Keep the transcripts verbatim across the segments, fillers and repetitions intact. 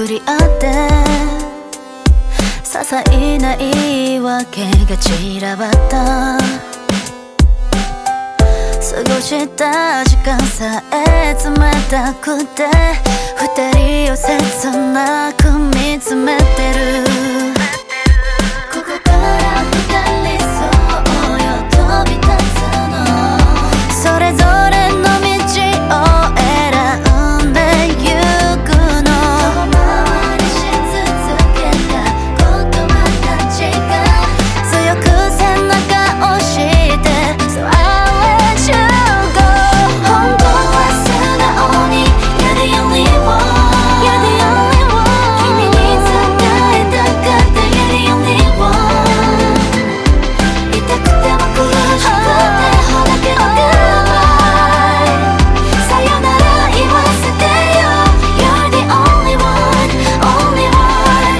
巡り合って些細な言い訳が散らばった過ごした時間さえ冷たくて二人を切なく見つめてるここから二人そうよ飛び立つのそれぞれの道を選んでゆくの遠回りし続けた言葉たちが強く背中を押してそう本当は素直に You're the only one You're the only one 君に伝えたかった You're the only one 痛くても苦しくてほどけの Goodbye さよなら言わせてよ You're the only one Only one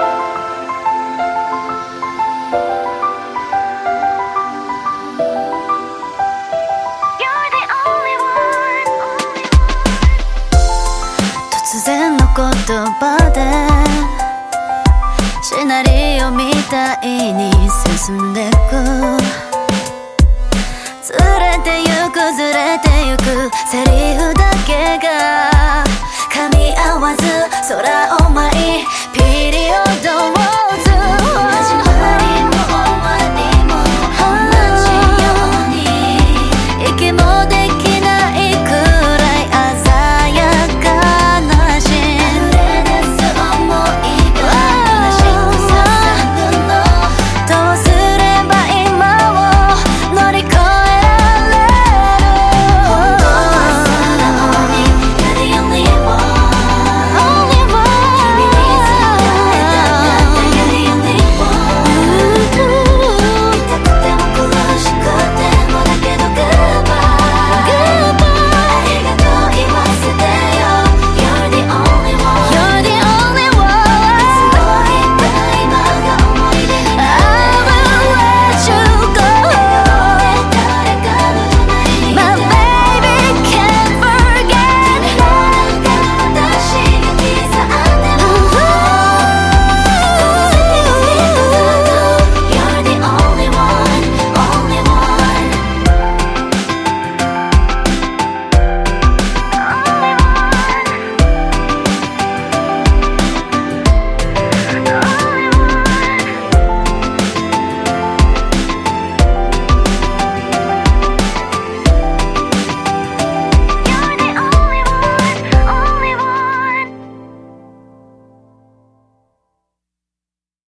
You're the only one 突然の言葉でシナリオみたいに進んでくずれてゆくずれてゆくセリ